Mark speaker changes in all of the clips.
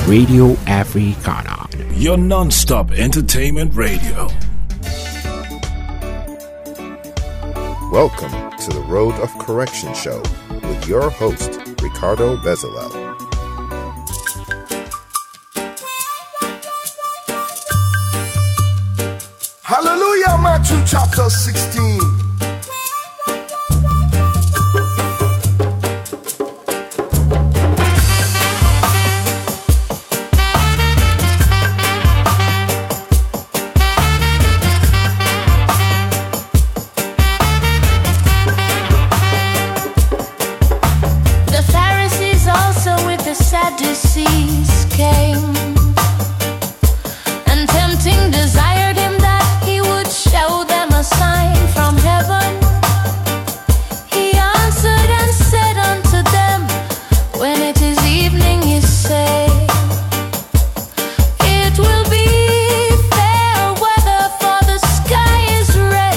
Speaker 1: Radio Africana,
Speaker 2: your non-stop entertainment radio.
Speaker 3: Welcome to the Road of Correction Show with your host, Ricardo Bezalel.
Speaker 4: Hallelujah, Matthew chapter 16.
Speaker 5: Sadducees came and tempting desired him that he would show them a sign from heaven. He answered and said unto them, when it is evening, he said, it will be fair weather, for the sky is red,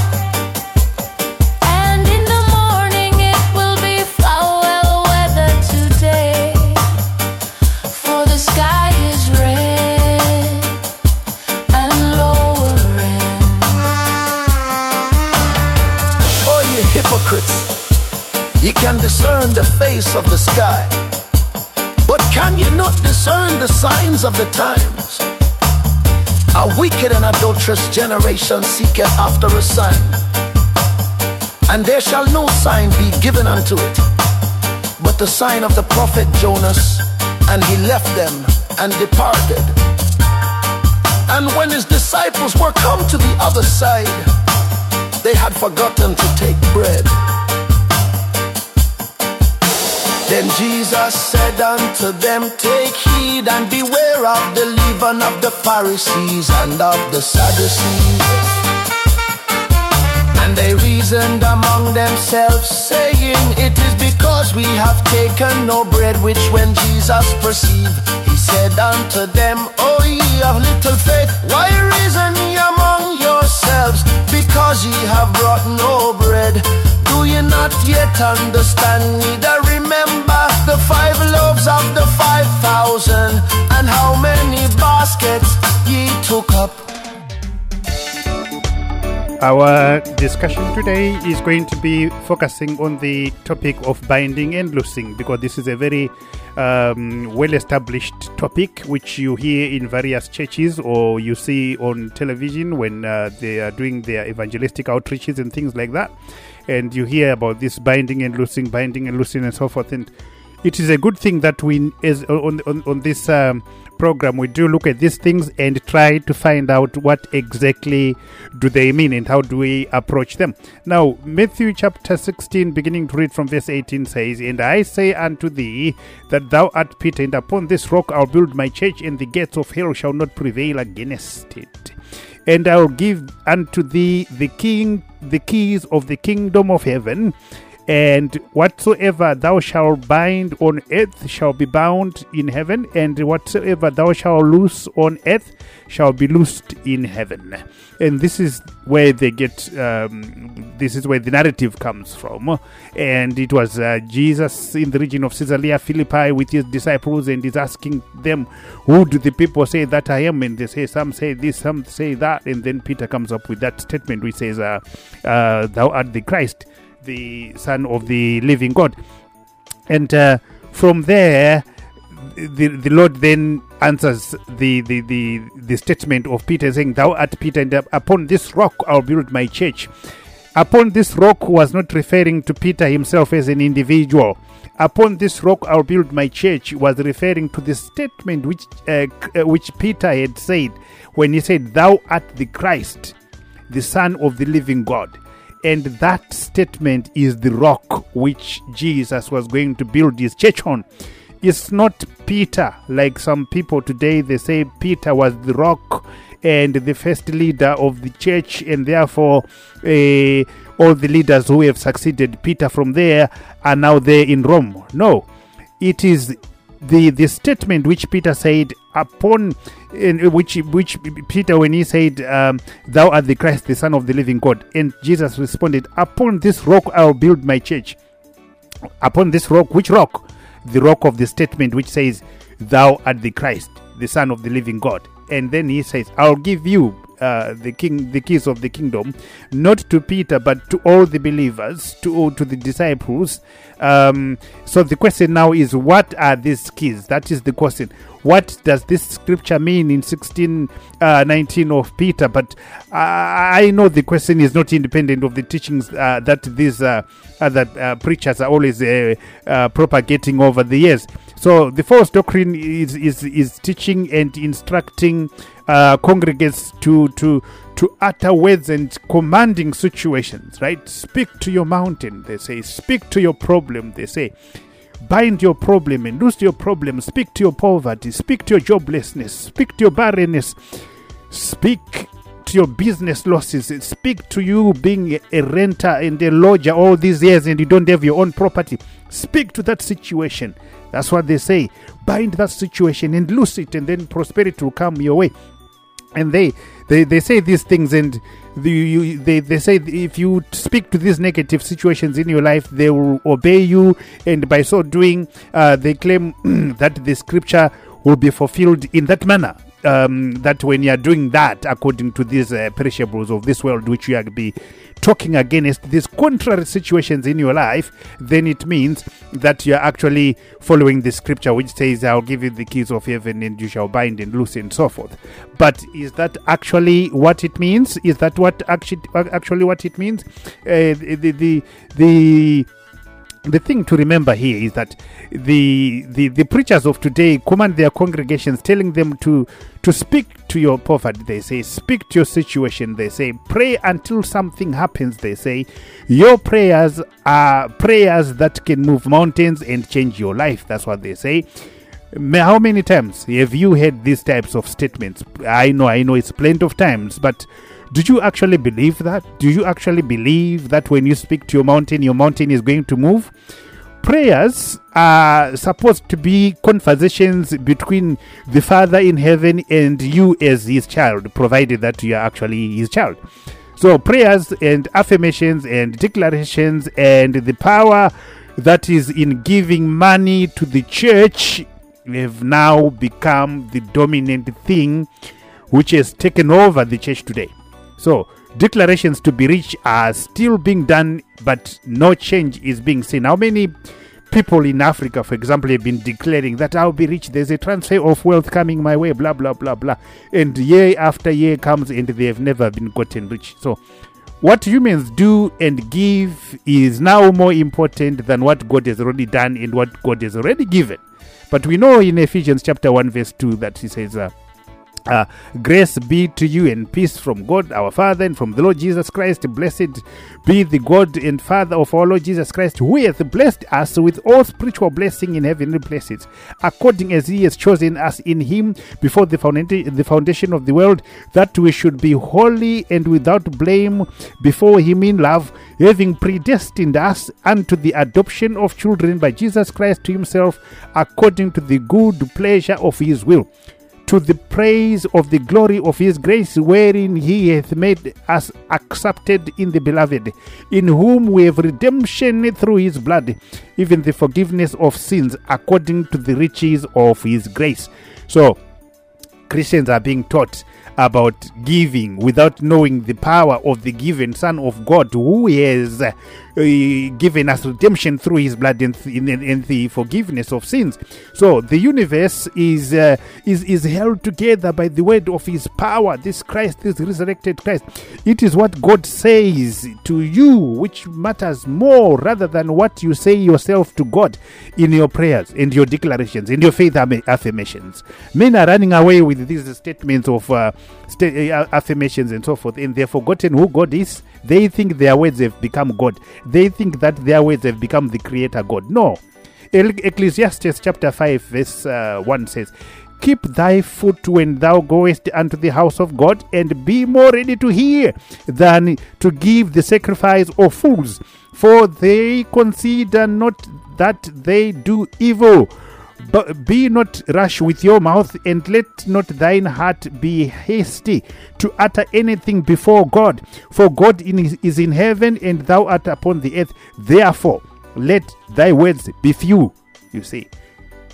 Speaker 5: and in the morning it will be foul weather today. The sky is red and lowering.
Speaker 4: Oh, you hypocrites, you can discern the face of the sky, but can you not discern the signs of the times? A wicked and adulterous generation seeketh after a sign, and there shall no sign be given unto it, but the sign of the prophet Jonas. And he left them and departed. And when his disciples were come to the other side, they had forgotten to take bread. Then Jesus said unto them, take heed and beware of the leaven of the Pharisees and of the Sadducees. And they reasoned among themselves, saying, it is because we have taken no bread. Which when Jesus perceived, he said unto them, O ye of little faith, why reason ye among yourselves, because ye have brought no bread? Do ye not yet understand, neither remember the 5 loaves of the 5,000, and how many baskets ye took up?
Speaker 6: Our discussion today is going to be focusing on the topic of binding and loosing, because this is a very well-established topic which you hear in various churches or you see on television when they are doing their evangelistic outreaches and things like that. And you hear about this binding and loosing and so forth. And it is a good thing that we, as on this program, we do look at these things and try to find out what exactly do they mean and how do we approach them. Now, Matthew chapter 16, beginning to read from verse 18 says, and I say unto thee that thou art Peter, and upon this rock I'll build my church, and the gates of hell shall not prevail against it. And I'll give unto thee the keys of the kingdom of heaven. And whatsoever thou shalt bind on earth shall be bound in heaven, and whatsoever thou shalt loose on earth shall be loosed in heaven. And this is where they get, this is where the narrative comes from. And it was Jesus in the region of Caesarea Philippi with his disciples, and he's asking them, who do the people say that I am? And they say, some say this, some say that. And then Peter comes up with that statement which says, thou art the Christ, the Son of the living God. And from there, the Lord then answers the statement of Peter, saying, thou art Peter, and upon this rock I'll build my church. Upon this rock was not referring to Peter himself as an individual. Upon this rock I'll build my church was referring to the statement which Peter had said when he said, thou art the Christ, the Son of the living God. And that statement is the rock which Jesus was going to build his church on. It's not Peter, like some people today, they say Peter was the rock and the first leader of the church, and therefore all the leaders who have succeeded Peter from there are now there in Rome. No, it is the statement which Peter said upon, which Peter, when he said, thou art the Christ, the Son of the living God, and Jesus responded, upon this rock I'll build my church. Upon this rock, which rock? The rock of the statement which says, thou art the Christ, the Son of the living God. And then he says, I'll give you the keys of the kingdom, not to Peter, but to all the believers, to the disciples. So the question now is, what are these keys? That is the question. What does this scripture mean in 16:19 of Peter? But I know the question is not independent of the teachings that these other preachers are always propagating over the years. So the false doctrine is teaching and instructing congregants to utter words and commanding situations, right? Speak to your mountain, they say. Speak to your problem, they say. Bind your problem and loose your problem. Speak to your poverty. Speak to your joblessness. Speak to your barrenness. Speak to your business losses. Speak to you being a renter and a lodger all these years and you don't have your own property. Speak to that situation. That's what they say. Bind that situation and loose it, and then prosperity will come your way. And they say these things, and they say if you speak to these negative situations in your life, they will obey you, and by so doing, they claim that the scripture will be fulfilled in that manner. That when you are doing that according to these perishables of this world, which you are be talking against these contrary situations in your life, then it means that you are actually following the scripture which says, I'll give you the keys of heaven and you shall bind and loose and so forth. But is that actually what it means? Is that what actually what it means? The thing to remember here is that the preachers of today command their congregations, telling them to speak to your poverty, they say. Speak to your situation, they say. Pray until something happens, they say. Your prayers are prayers that can move mountains and change your life. That's what they say. How many times have you heard these types of statements? I know it's plenty of times, but do you actually believe that? Do you actually believe that when you speak to your mountain is going to move? Prayers are supposed to be conversations between the Father in heaven and you as his child, provided that you are actually his child. So prayers and affirmations and declarations and the power that is in giving money to the church have now become the dominant thing which has taken over the church today. So declarations to be rich are still being done, but no change is being seen. How many people in Africa, for example, have been declaring that I'll be rich, there's a transfer of wealth coming my way, blah, blah, blah, blah. And year after year comes and they have never been gotten rich. So what humans do and give is now more important than what God has already done and what God has already given. But we know in Ephesians chapter 1 verse 2 that he says, grace be to you and peace from God our Father and from the Lord Jesus Christ. Blessed be the God and Father of our Lord Jesus Christ, who hath blessed us with all spiritual blessing in heavenly places, according as he has chosen us in him before the foundation of the world, that we should be holy and without blame before him in love, having predestined us unto the adoption of children by Jesus Christ to himself, according to the good pleasure of his will, to the praise of the glory of his grace, wherein he hath made us accepted in the beloved, in whom we have redemption through his blood, even the forgiveness of sins, according to the riches of his grace. So Christians are being taught about giving without knowing the power of the given Son of God, who has given us redemption through his blood and the forgiveness of sins. So the universe is held together by the word of his power. This Christ, this resurrected Christ, it is what God says to you which matters more, rather than what you say yourself to God in your prayers and your declarations and your faith affirmations. Men are running away with these statements of affirmations and so forth, and they've forgotten who God is. They think their words have become God. They think that their words have become the creator God. No. Ecclesiastes chapter 5 verse 1 says, keep thy foot when thou goest unto the house of God, and be more ready to hear than to give the sacrifice of fools, for they consider not that they do evil. But be not rash with your mouth, and let not thine heart be hasty to utter anything before God. For God is in heaven, and thou art upon the earth. Therefore, let thy words be few. You see,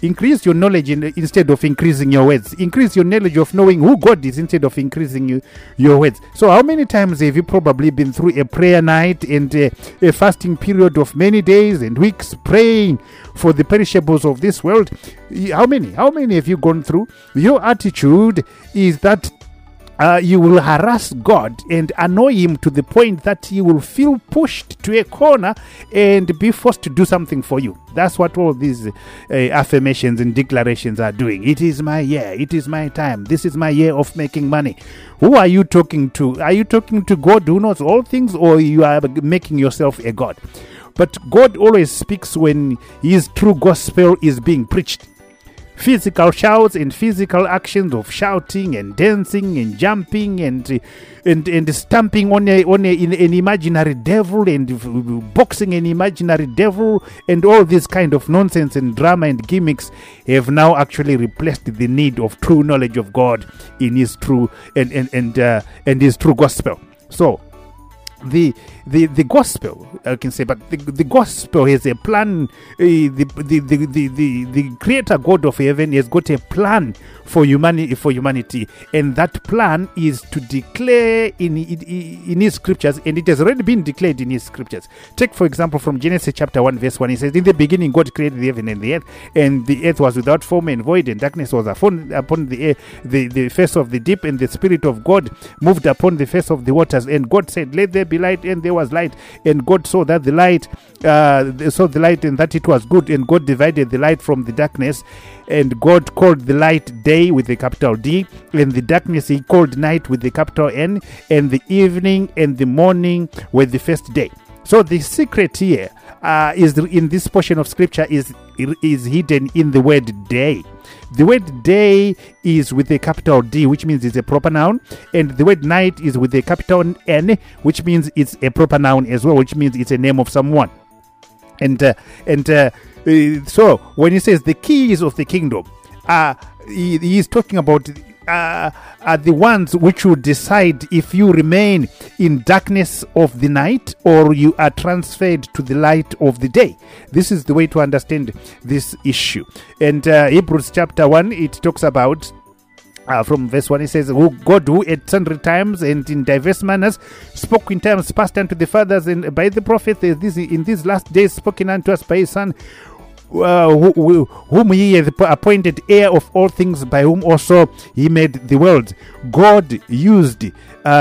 Speaker 6: Increase your knowledge instead of increasing your words. Increase your knowledge of knowing who God is instead of increasing your words. So how many times have you probably been through a prayer night and a fasting period of many days and weeks praying for the perishables of this world? How many have you gone through? Your attitude is that you will harass God and annoy him to the point that he will feel pushed to a corner and be forced to do something for you. That's what all these affirmations and declarations are doing. It is my year. It is my time. This is my year of making money. Who are you talking to? Are you talking to God who knows all things, or you are making yourself a God? But God always speaks when his true gospel is being preached. Physical shouts and physical actions of shouting and dancing and jumping and stamping on an imaginary devil and boxing an imaginary devil and all this kind of nonsense and drama and gimmicks have now actually replaced the need of true knowledge of God in his true and his true gospel. So the gospel, I can say, but the gospel has a plan. The creator God of heaven has got a plan for humanity, and that plan is to declare in his scriptures, and it has already been declared in his scriptures. Take for example from Genesis chapter 1 verse 1. It says, in the beginning God created the heaven and the earth, and the earth was without form and void, and darkness was upon the face of the deep, and the Spirit of God moved upon the face of the waters. And God said, let there be light, and there was light. And God saw that the light and that it was good, and God divided the light from the darkness. And God called the light day with a capital D, and the darkness he called night with a capital N, and the evening and the morning were the first day. So the secret here is in this portion of scripture is hidden in the word day. The word day is with a capital D, which means it's a proper noun, and the word night is with a capital N, which means it's a proper noun as well, which means it's a name of someone. So when he says the keys of the kingdom, he is talking about are the ones which will decide if you remain in darkness of the night or you are transferred to the light of the day. This is the way to understand this issue. And Hebrews chapter 1, it talks about from verse 1, it says, God who at sundry times and in diverse manners spoke in times past unto the fathers and by the prophets, in these last days spoken unto us by his Son, whom he hath appointed heir of all things, by whom also he made the world. God used he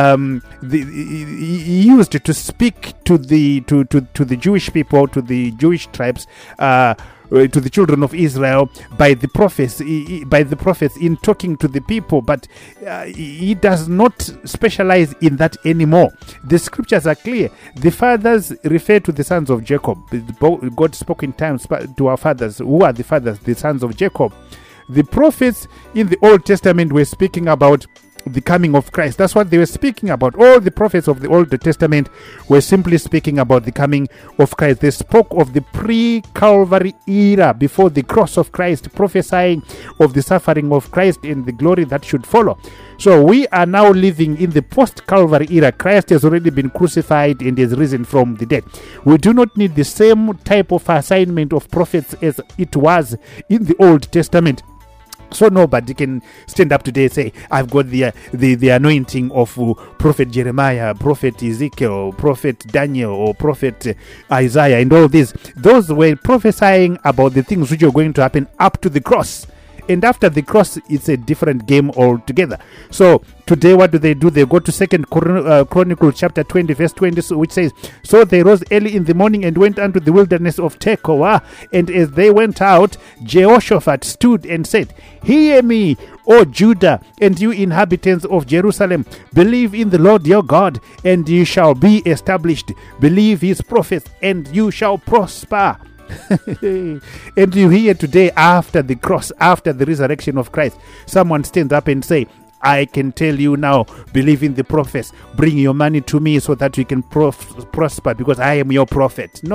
Speaker 6: used to speak to the Jewish people, to the Jewish tribes, to the children of Israel by the prophets in talking to the people, but he does not specialize in that anymore. The scriptures are clear. The fathers refer to the sons of Jacob. God spoke in times to our fathers. Who are the fathers? The sons of Jacob. The prophets in the Old Testament were speaking about the coming of Christ. That's what they were speaking about. All the prophets of the Old Testament were simply speaking about the coming of Christ. They spoke of the pre-Calvary era, before the cross of Christ, prophesying of the suffering of Christ and the glory that should follow. So we are now living in the post-Calvary era. Christ has already been crucified and has risen from the dead. We do not need the same type of assignment of prophets as it was in the Old Testament. So nobody can stand up today and say, I've got the anointing of Prophet Jeremiah, Prophet Ezekiel, Prophet Daniel, or Prophet Isaiah, and all this. Those were prophesying about the things which are going to happen up to the cross. And after the cross, it's a different game altogether. So today, what do? They go to 2 Chronicles chapter 20, verse 20, which says, so they rose early in the morning and went unto the wilderness of Tekoa. And as they went out, Jehoshaphat stood and said, hear me, O Judah, and you inhabitants of Jerusalem. Believe in the Lord your God, and you shall be established. Believe his prophets, and you shall prosper. And you hear today, after the cross, after the resurrection of Christ, someone stands up and say, I can tell you now, believe in the prophets, bring your money to me so that you can prosper because I am your prophet. No,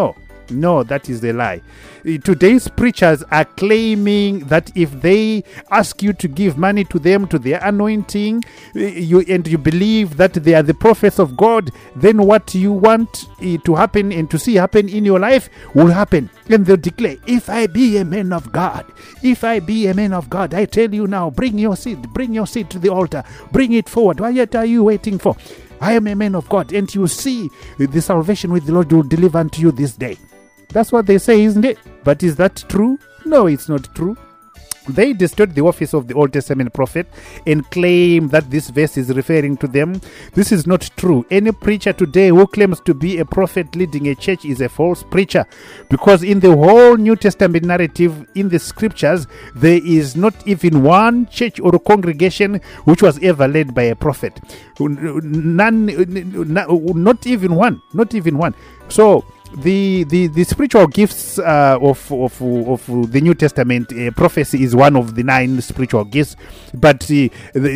Speaker 6: No, that is a lie. Today's preachers are claiming that if they ask you to give money to them, to their anointing, you believe that they are the prophets of God, then what you want to happen and to see happen in your life will happen. And they'll declare, if I be a man of God, if I be a man of God, I tell you now, bring your seed to the altar, bring it forward. What are you waiting for? I am a man of God, and you see the salvation which the Lord will deliver unto you this day. That's what they say, isn't it? But is that true? No, it's not true. They distort the office of the Old Testament prophet and claim that this verse is referring to them. This is not true. Any preacher today who claims to be a prophet leading a church is a false preacher, because in the whole New Testament narrative in the scriptures, there is not even one church or congregation which was ever led by a prophet. None, not even one. So the spiritual gifts of the New Testament, prophecy is one of the 9 spiritual gifts, but it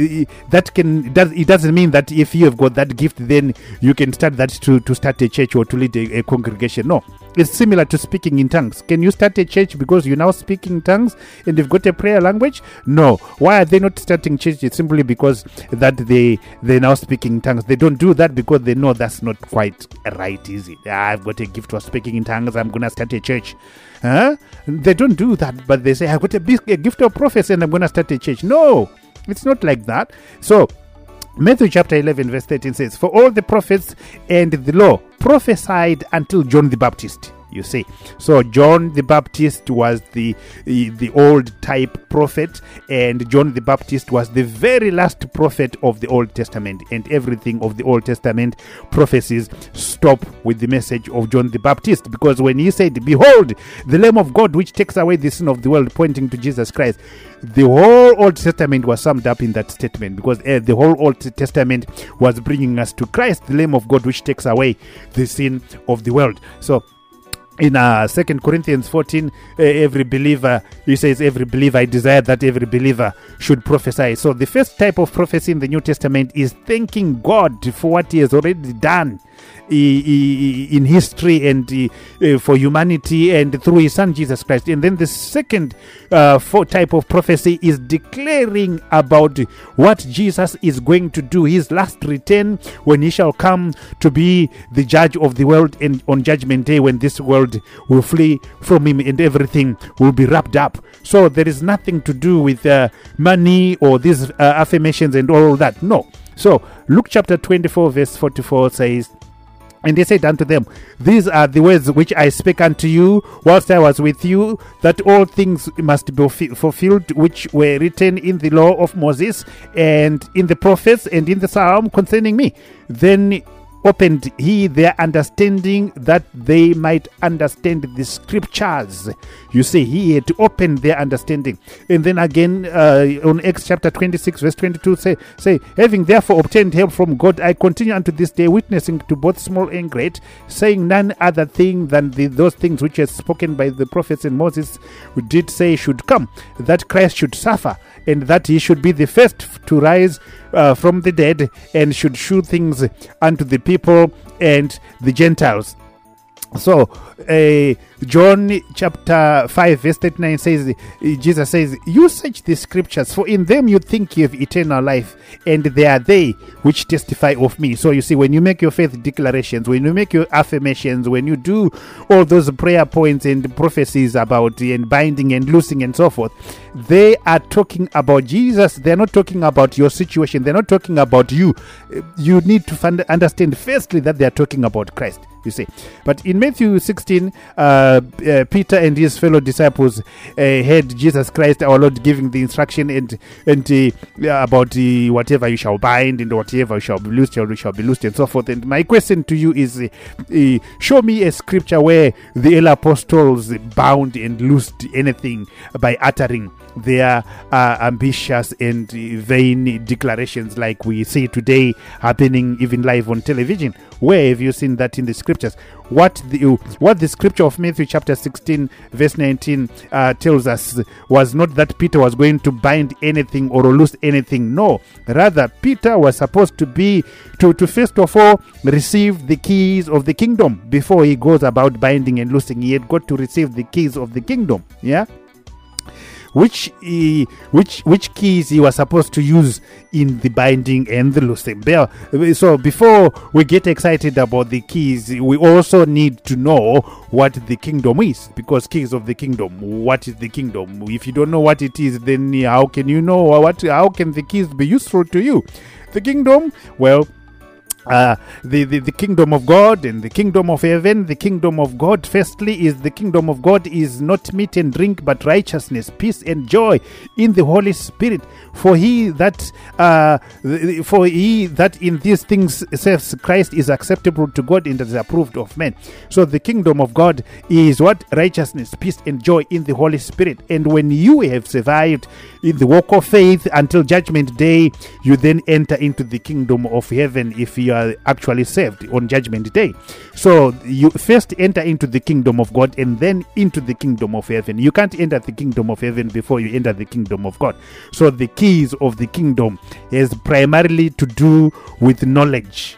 Speaker 6: doesn't mean that if you have got that gift, then you can start that to start a church or to lead a congregation. No, it's similar to speaking in tongues. Can you start a church because you now speak in tongues and you've got a prayer language? No. Why are they not starting church? It's simply because that they now speak in tongues. They don't do that because they know that's not quite right, is it? I've got a gift for speaking in tongues, I'm going to start a church. They don't do that, but they say, I've got a gift of prophecy and I'm going to start a church. No, it's not like that. So Matthew chapter 11 verse 13 says, for all the prophets and the law prophesied until John the Baptist. You see, so John the Baptist was the old type prophet, and John the Baptist was the very last prophet of the Old Testament, and everything of the Old Testament prophecies stop with the message of John the Baptist, because when he said, behold, the Lamb of God which takes away the sin of the world, pointing to Jesus Christ, the whole Old Testament was summed up in that statement, because the whole Old Testament was bringing us to Christ, the Lamb of God which takes away the sin of the world. So in 2 Corinthians 14, every believer, he says, every believer, I desire that every believer should prophesy. So the first type of prophecy in the New Testament is thanking God for what he has already done in history and for humanity and through his son Jesus Christ. And then the second type of prophecy is declaring about what Jesus is going to do, his last return, when he shall come to be the judge of the world, and on judgment day when this world will flee from him and everything will be wrapped up. So there is nothing to do with money or these affirmations and all that. No. So Luke chapter 24 verse 44 says, and they said unto them, these are the words which I spake unto you whilst I was with you, that all things must be fulfilled which were written in the law of Moses and in the prophets and in the psalm concerning me. Then opened he their understanding, that they might understand the scriptures. You see, he had to open their understanding. And then again on Acts chapter 26 verse 22 say, having therefore obtained help from God, I continue unto this day, witnessing to both small and great, saying none other thing than those things which are spoken by the prophets and Moses, who did say should come, that Christ should suffer, and that he should be the first to rise from the dead, and should shew things unto the people and the Gentiles. So John chapter 5 verse 39 says, Jesus says, you search the scriptures, for in them you think you have eternal life, and they are they which testify of me. So you see, when you make your faith declarations, when you make your affirmations, when you do all those prayer points and prophecies about and binding and loosing and so forth, they are talking about Jesus. They're not talking about your situation. They're not talking about you. You need to understand firstly that they are talking about Christ, you see. But in Matthew 16, Peter and his fellow disciples heard Jesus Christ, our Lord, giving the instruction and about whatever you shall bind and whatever you shall be loosed, shall be loosed, and so forth. And my question to you is, show me a scripture where the early apostles bound and loosed anything by uttering their ambitious and vain declarations like we see today happening even live on television. Where have you seen that in the scriptures? What the scripture of Matthew Matthew chapter 16 verse 19 tells us was not that Peter was going to bind anything or loose anything. No, rather Peter was supposed to be to first of all receive the keys of the kingdom before he goes about binding and loosing. He had got to receive the keys of the kingdom. Yeah. Which keys he was supposed to use in the binding and the loosing. So before we get excited about the keys, we also need to know what the kingdom is, because keys of the kingdom. What is the kingdom? If you don't know what it is, then how can you know how can the keys be useful to you? The kingdom, well, the kingdom of God and the kingdom of heaven. The kingdom of God, firstly, is the kingdom of God is not meat and drink, but righteousness, peace, and joy in the Holy Spirit. For he that in these things serves Christ is acceptable to God and is approved of men. So the kingdom of God is what? Righteousness, peace, and joy in the Holy Spirit. And when you have survived in the walk of faith until judgment day, you then enter into the kingdom of heaven if you are actually saved on judgment day. So you first enter into the kingdom of God and then into the kingdom of heaven. You can't enter the kingdom of heaven before you enter the kingdom of God. So the keys of the kingdom is primarily to do with knowledge.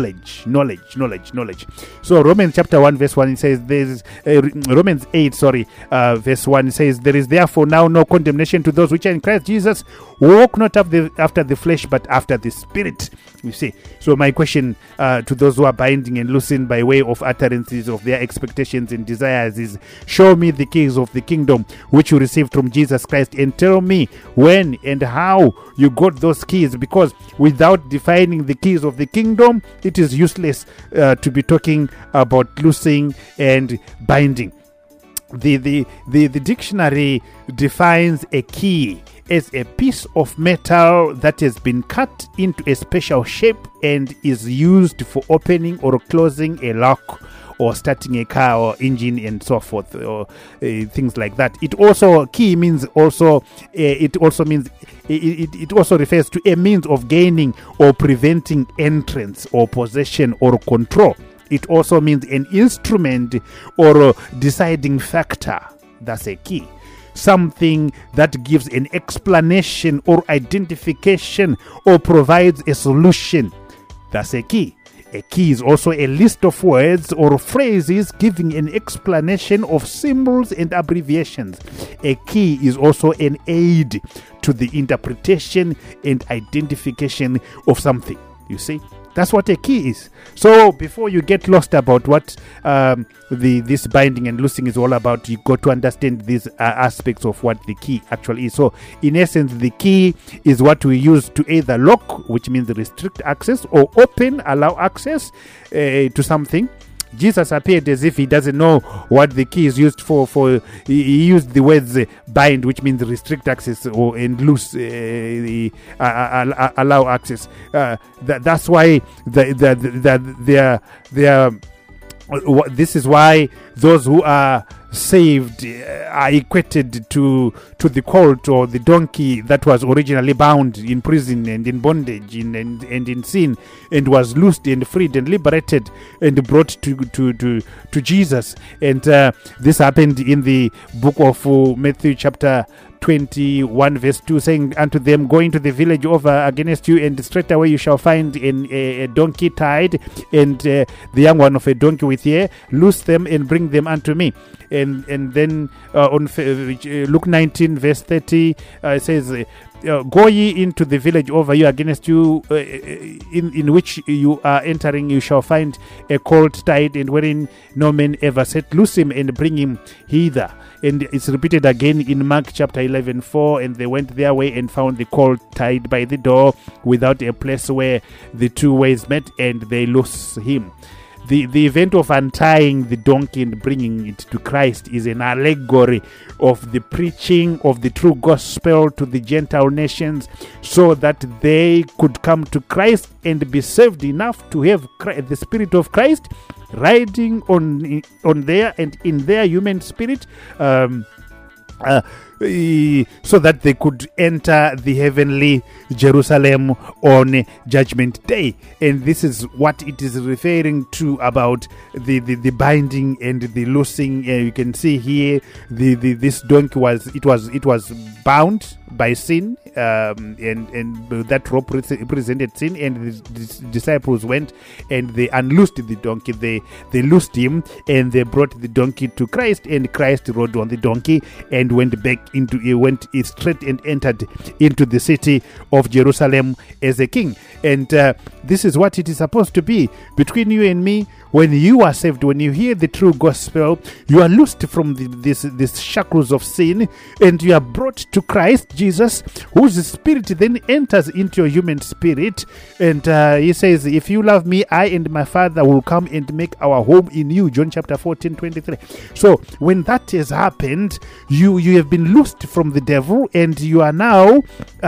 Speaker 6: So Romans chapter 1 verse 1, it says Romans 8 verse 1 says, there is therefore now no condemnation to those which are in Christ Jesus, who walk not after the flesh but after the Spirit. You see. So my question to those who are binding and loosing by way of utterances of their expectations and desires is, show me the keys of the kingdom which you received from Jesus Christ, and tell me when and how you got those keys, because without defining the keys of the kingdom, it is useless to be talking about loosing and binding. The dictionary defines a key as a piece of metal that has been cut into a special shape and is used for opening or closing a lock or starting a car or engine and so forth, or things like that. It also refers to a means of gaining or preventing entrance or possession or control. It also means an instrument or a deciding factor. That's a key. Something that gives an explanation or identification or provides a solution. That's a key. A key is also a list of words or phrases giving an explanation of symbols and abbreviations. A key is also an aid to the interpretation and identification of something. You see? That's what a key is. So before you get lost about what this binding and loosing is all about, you got to understand these aspects of what the key actually is. So in essence, the key is what we use to either lock, which means restrict access, or open, allow access to something. Jesus appeared as if he doesn't know what the key is used for. He used the words bind, which means restrict access, and loose, allow access. That's why this is why those who are saved are equated to the colt or the donkey that was originally bound in prison and in bondage and in sin, and was loosed and freed and liberated and brought to Jesus. And this happened in the book of Matthew chapter 21 verse 2, saying unto them, go into the village over against you, and straightway you shall find a donkey tied, and the young one of a donkey with ear. Loose them and bring them unto me. And then on Luke 19 verse 30 says, go ye into the village over you against you, in which you are entering, you shall find a colt tied, and wherein no man ever sat. Loose him and bring him hither. And it's repeated again in Mark chapter 11:4, and they went their way and found the colt tied by the door without a place where the two ways met, and they loose him. The event of untying the donkey and bringing it to Christ is an allegory of the preaching of the true gospel to the Gentile nations, so that they could come to Christ and be saved enough to have the Spirit of Christ riding on their and in their human spirit, so that they could enter the heavenly Jerusalem on Judgment Day. And this is what it is referring to about the binding and the loosing. You can see here this donkey was bound by sin, and that rope represented sin, and the disciples went and they unloosed the donkey. They loosed him and they brought the donkey to Christ, and Christ rode on the donkey and went straight and entered into the city of Jerusalem as a king. And this is what it is supposed to be between you and me. When you are saved, when you hear the true gospel, you are loosed from these shackles of sin, and you are brought to Christ Jesus, whose spirit then enters into your human spirit. And he says, if you love me, I and my Father will come and make our home in you. John chapter 14:23. So when that has happened, you have been loosed from the devil, and you are now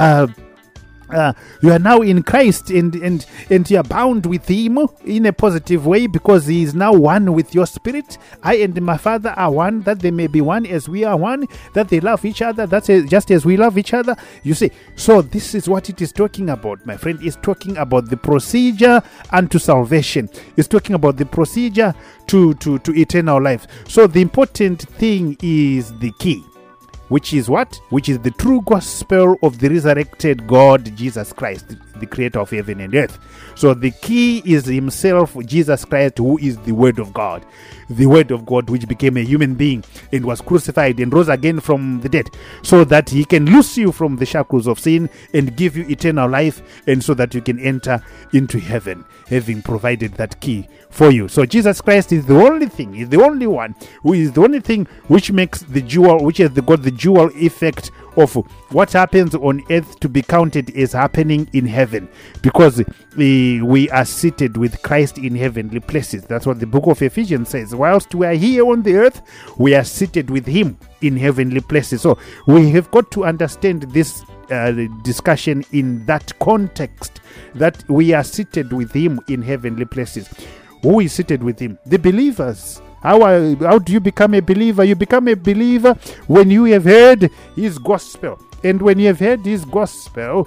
Speaker 6: in Christ, and you are bound with him in a positive way, because he is now one with your spirit. I and my Father are one, that they may be one as we are one, that they love each other, just as we love each other. You see, so this is what it is talking about, my friend. It's talking about the procedure unto salvation. It's talking about the procedure to eternal life. So the important thing is the key, which is what? Which is the true gospel of the resurrected God, Jesus Christ, the creator of heaven and earth. So the key is himself, Jesus Christ, who is the Word of God. The Word of God, which became a human being and was crucified and rose again from the dead, so that he can loose you from the shackles of sin and give you eternal life, and so that you can enter into heaven, having provided that key for you. So Jesus Christ is the only thing, is the only one, who is the only thing which makes the jewel, which has got the jewel effect of what happens on earth to be counted as happening in heaven, because we are seated with Christ in heavenly places. That's what the book of Ephesians says. Whilst we are here on the earth, we are seated with him in heavenly places. So we have got to understand this discussion in that context, that we are seated with him in heavenly places. Who is seated with him? The believers. How do you become a believer? You become a believer when you have heard his gospel. And when you have heard his gospel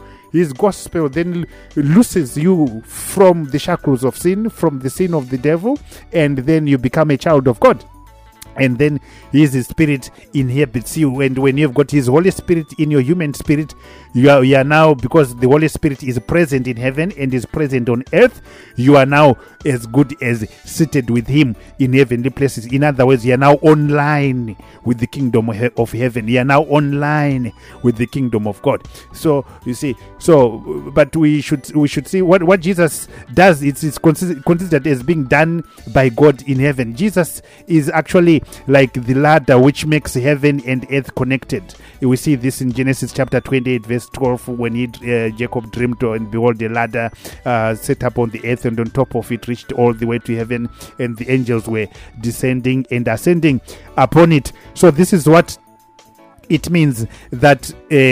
Speaker 6: then looses you from the shackles of sin, from the sin of the devil, and then you become a child of God. And then his spirit inhabits you. And when you've got his Holy Spirit in your human spirit, you are now, because the Holy Spirit is present in heaven and is present on earth, you are now as good as seated with him in heavenly places. In other words, you are now online with the kingdom of heaven. You are now online with the kingdom of God. So you see, but we should see what Jesus does. It's considered as being done by God in heaven. Jesus is actually like the ladder which makes heaven and earth connected. We see this in Genesis chapter 28 verse 12, when Jacob dreamed, and behold, a ladder set up on the earth, and on top of it reached all the way to heaven, and the angels were descending and ascending upon it. So this is what it means, that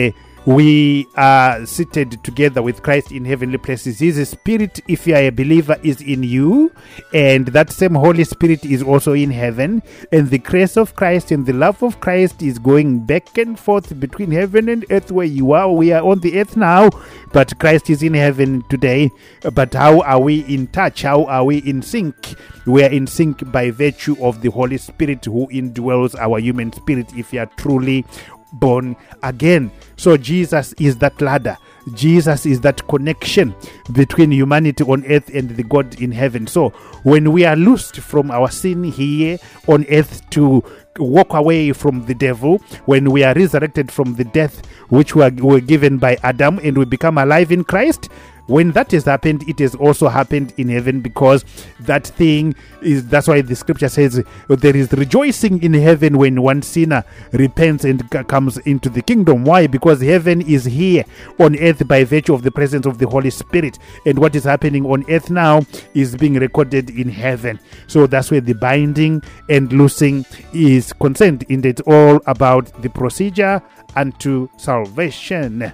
Speaker 6: we are seated together with Christ in heavenly places. His Spirit, if you are a believer, is in you, and that same Holy Spirit is also in heaven, and the grace of Christ and the love of Christ is going back and forth between heaven and earth. Where you are, we are on the earth now, but Christ is in heaven today. But how are we in touch? How are we in sync? We are in sync by virtue of the Holy Spirit who indwells our human spirit, if you are truly born again. So Jesus is that ladder. Jesus is that connection between humanity on earth and the God in heaven. So when we are loosed from our sin here on earth to walk away from the devil, when we are resurrected from the death which were given by Adam, and we become alive in Christ, when that has happened, it has also happened in heaven, because that's why the scripture says there is rejoicing in heaven when one sinner repents and comes into the kingdom. Why? Because heaven is here on earth by virtue of the presence of the Holy Spirit, and what is happening on earth now is being recorded in heaven. So that's where the binding and loosing is concerned, and it's all about the procedure unto salvation.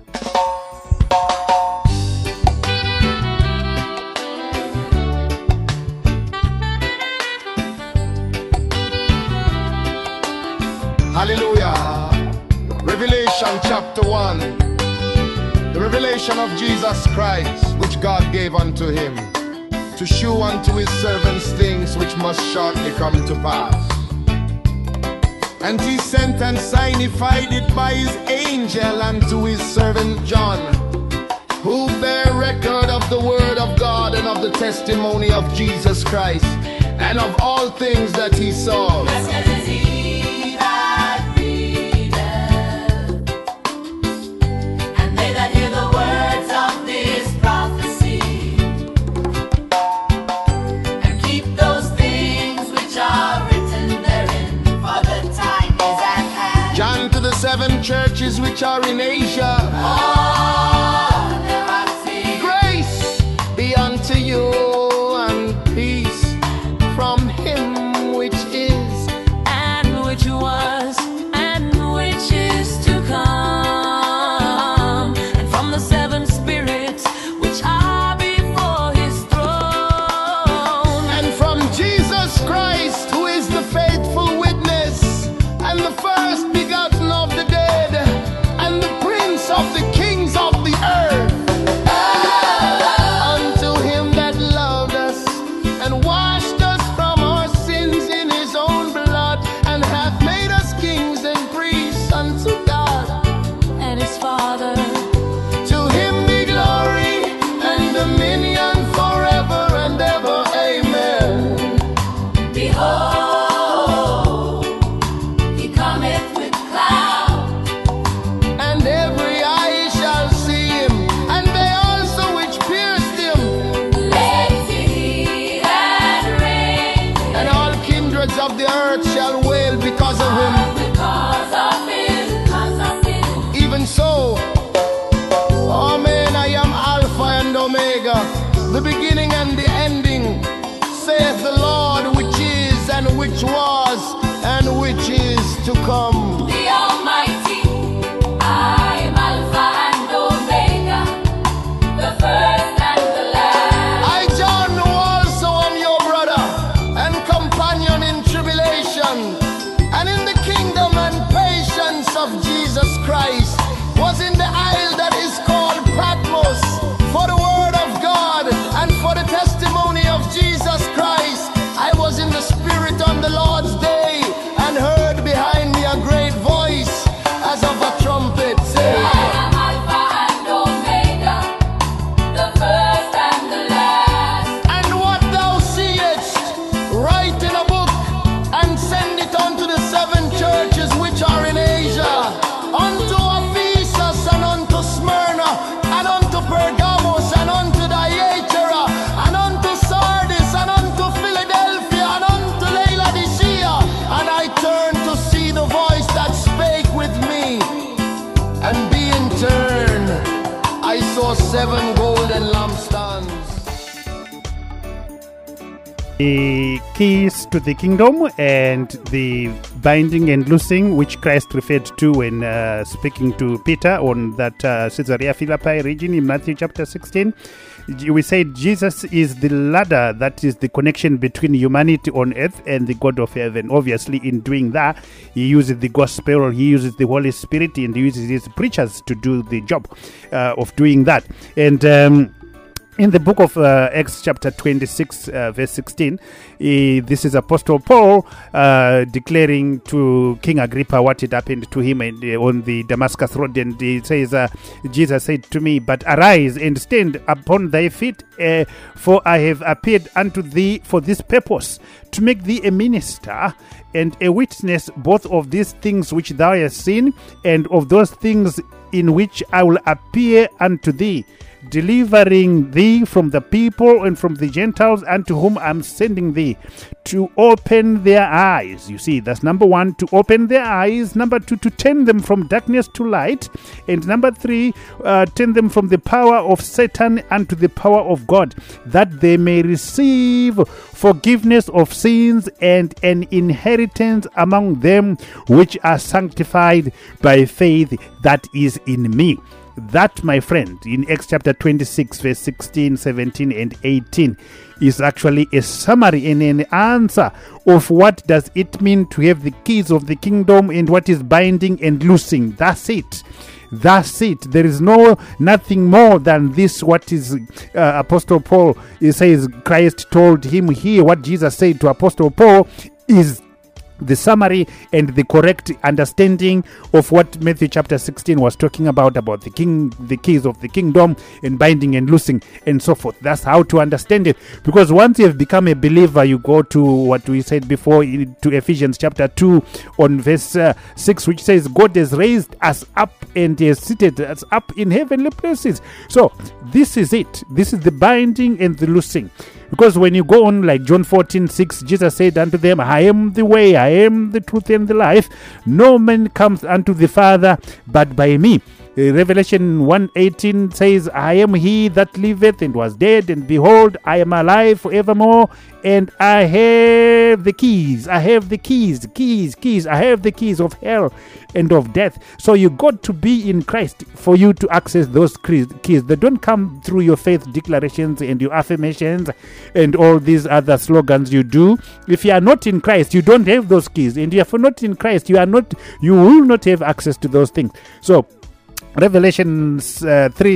Speaker 4: Hallelujah.
Speaker 7: Revelation chapter 1. The revelation of Jesus Christ, which God gave unto him, to shew unto his servants things which must shortly come to pass. And he sent and signified it by his angel unto his servant John, who bear record of the word of God and of the testimony of Jesus Christ, and of all things that he saw.
Speaker 5: Blessed is he that readeth, and they that hear the words of this prophecy, and keep those things which are written therein, for the time is at hand.
Speaker 7: John to the 7 churches which are in Asia. Grace be unto you and peace from him which is,
Speaker 5: And which was, and which is to come, and from the 7 spirits which are before his throne,
Speaker 7: and from Jesus Christ, who is the faithful witness, and the first begotten of the dead, and the prince of the kings of the earth. Unto him that loved us and washed us from our sins in his own blood, and hath made us kings and priests unto God.
Speaker 5: and his Father.
Speaker 7: To him be glory and dominion forever and ever. Amen.
Speaker 5: Behold, he cometh with clouds,
Speaker 7: And every eye shall see him, and they also which pierced him,
Speaker 5: let he that reigneth,
Speaker 7: and all kindreds of the earth shall wail because of him.
Speaker 5: because of him,
Speaker 7: Even so, Amen. I am Alpha and Omega, the beginning and the ending, saith the Lord, which is and which was and which is to come.
Speaker 5: the Almighty. I am Alpha and Omega, the first and the last.
Speaker 7: I, John, who also am your brother and companion in tribulation and in the kingdom and patience of Jesus Christ, was in the isle that is called Patmos for the word of God and for the testimony of Jesus Christ. I was in the Spirit on the Lord's day and heard behind me a great voice as of a trumpet
Speaker 5: I
Speaker 7: saying,
Speaker 5: am Alpha and Omega, the first and the last.
Speaker 7: And what thou seest, write in a book, and send it unto the 7 churches which are in Asia, unto Ephesus, and unto Smyrna, and unto Pergamos, and unto Thyatira, and unto Sardis, and unto Philadelphia, and unto Laodicea. And I turned to see the voice that spake with me, and being turned, I saw 7 golden lampstands.
Speaker 6: The keys to the kingdom and the binding and loosing, which Christ referred to when speaking to Peter on that Caesarea Philippi region in Matthew chapter 16. We said Jesus is the ladder, that is the connection between humanity on earth and the God of heaven. Obviously, in doing that, he uses the gospel, he uses the Holy Spirit, and he uses his preachers to do the job of doing that. And in the book of Acts chapter 26 verse 16, this is Apostle Paul declaring to King Agrippa what had happened to him on the Damascus road. And he says, Jesus said to me, but arise and stand upon thy feet, for I have appeared unto thee for this purpose, to make thee a minister and a witness both of these things which thou hast seen, and of those things in which I will appear unto thee, delivering thee from the people and from the Gentiles unto whom I'm sending thee, to open their eyes. You see, that's number 1, to open their eyes. Number 2, to turn them from darkness to light. And number 3, turn them from the power of Satan unto the power of God, that they may receive forgiveness of sins and an inheritance among them which are sanctified by faith that is in me. that, my friend, in Acts chapter 26, verse 16, 17, and 18, is actually a summary and an answer of what does it mean to have the keys of the kingdom and what is binding and loosing. That's it. That's it. There is nothing more than this. What is Apostle Paul, he says Christ told him here. What Jesus said to Apostle Paul is the summary and the correct understanding of what Matthew chapter 16 was talking about the keys of the kingdom and binding and loosing and so forth. That's how to understand it. Because once you have become a believer, you go to what we said before, to Ephesians chapter 2 on verse 6, which says God has raised us up and he has seated us up in heavenly places. So this is it. This is the binding and the loosing. Because when you go on, like John 14:6, Jesus said unto them, I am the way, I am the truth and the life. No man comes unto the Father but by me. Revelation 1:18 says, I am he that liveth and was dead, and behold, I am alive forevermore, and I have the keys. I have the keys. I have the keys of hell and of death. So you got to be in Christ for you to access those keys. They don't come through your faith declarations and your affirmations and all these other slogans you do. If you are not in Christ, you don't have those keys. And if you're not in Christ, you will not have access to those things. So Revelation 3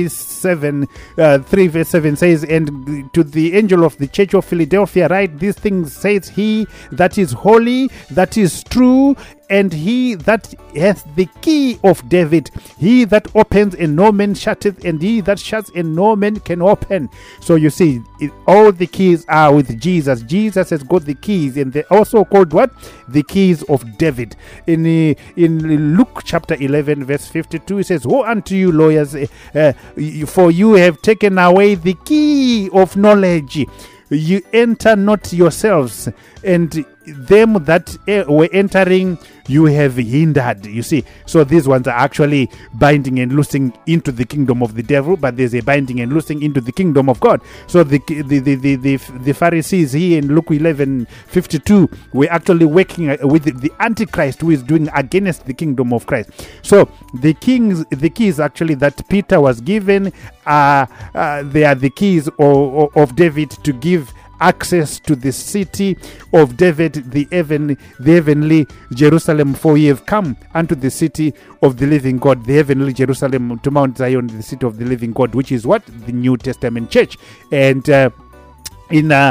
Speaker 6: verse 7 says, and to the angel of the church of Philadelphia write, these things says he that is holy, that is true, and he that hath the key of David, he that opens and no man shutteth, and he that shuts and no man can open. So you see, all the keys are with Jesus. Jesus has got the keys, and they're also called what? The keys of David. In Luke chapter 11 verse 52, it says, woe unto you lawyers, for you have taken away the key of knowledge. You enter not yourselves, and them that were entering you have hindered. You see, so these ones are actually binding and loosing into the kingdom of the devil, but there's a binding and loosing into the kingdom of God. So the Pharisees here in Luke 11:52 were actually working with the Antichrist, who is doing against the kingdom of Christ. So the keys actually that Peter was given, they are the keys of David to give access to the city of David, the heavenly Jerusalem. For ye have come unto the city of the living God, the heavenly Jerusalem, to Mount Zion, the city of the living God, which is what? The New Testament church. And in